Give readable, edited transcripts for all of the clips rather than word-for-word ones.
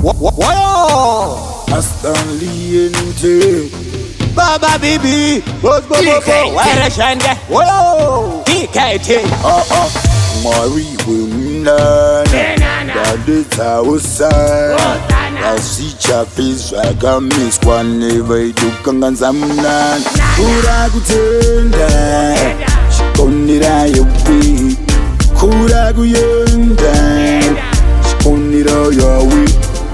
Astaliente Baba Bibi Where Shanga DKT Mari Winana That is our side I see Chapis Raga Miss One Never do Kanganzamnan Kura Gutenda Shikonira Yopi Kura Guyenda Shikonira Yawi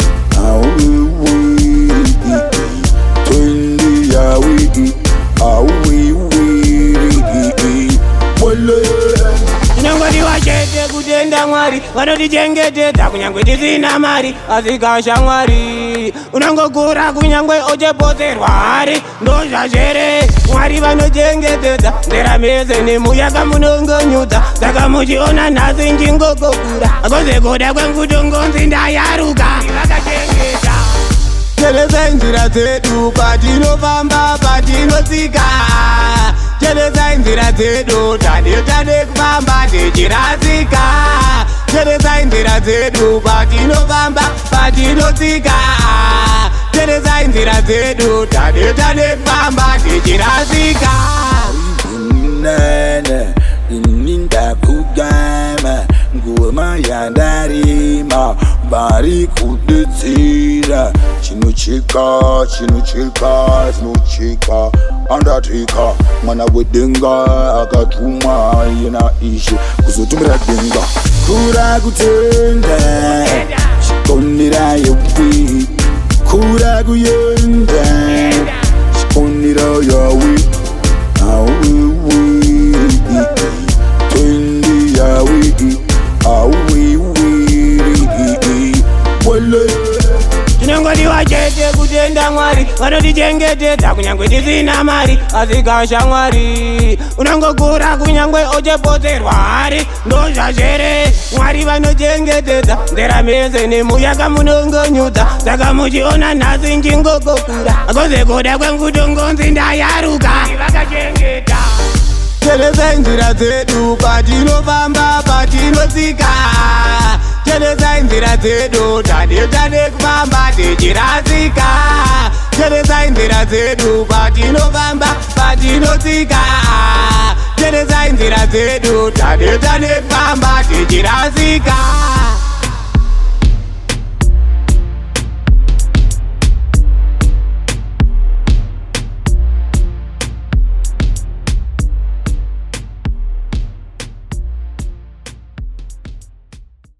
Kutenda Mwari vanotichengetedza kunyangwe tisina mari asikasha Mwari unangokura kunyangwe ochepoterwa hari ndozvazvere Mwari vanochengetedza ndera mese nemuyaka munongonyudza saka muchiona nhasi njingokokura akoze kuda kwengutongonzi ndayaruka vakachengeta Chelesa njira dzedu patinofamba patinotsika Chelesa njira dzedu tade kufamba tichirasika Chelesa njira dzedu patinofamba patinotsika Chelesa njira dzedu tade kufamba tichirasika Nene ininda kugama ngoma yandarima bari kudetsera chinocheka andatika mwana wedenga akatumwa yena ishe kuzotumira denga kura kutenda shikonira yopi kura kuyenda shikonira yawi Tinongodiwa chete kutenda Mwari vanotichengetedza kunyangwe tisina mari asikasha Mwari unangokura kunyangwe ochepoterwa hari ndozvazvere Mwari vanochengetedza ndera mese nemuyaka munongonyudza saka muchiona nhasi njingokokura akoze kuda kwengutongonzi ndayaruka vakachengeta Chelesa njira dzedu patinofamba patinotsika Chelesa njira dzedu tade kufamba tichirasika Chelesa njira dzedu patinofamba patinotsika Chelesa njira dzedu tade kufamba tichirasika